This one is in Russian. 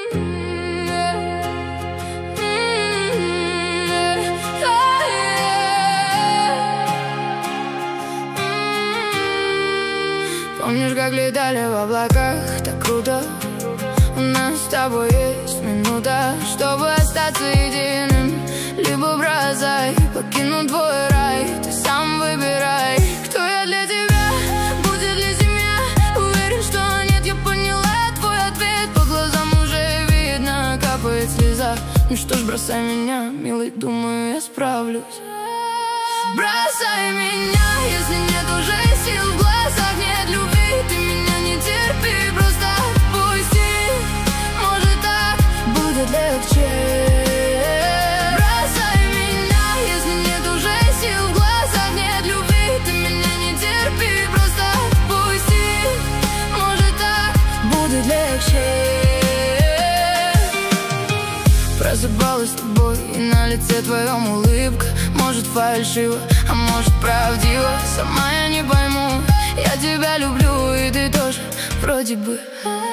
Помнишь, как летали в облаках, так круто? У нас с тобой есть минута, чтобы остаться единым. Либо бросай, покину твой рай. Ты сам выбирай, кто я для тебя, будет ли семья. Уверен, что нет, я поняла твой ответ. По глазам уже видно, капает слеза. Ну что ж, бросай меня, милый, думаю, я справлюсь. Бросай меня, если нет уже сил в глазах, нет любви. Ты меня не терпи, просто отпусти. Может, так будет легче. Бросай меня, если нет уже сил в глазах, нет любви. Ты меня не терпи, просто отпусти. Может, так будет легче. Просыпалась с тобой, и на лице твоем улыбка. Может, фальшиво, а может, правдиво. Сама я не пойму, я тебя люблю, и ты тоже вроде бы.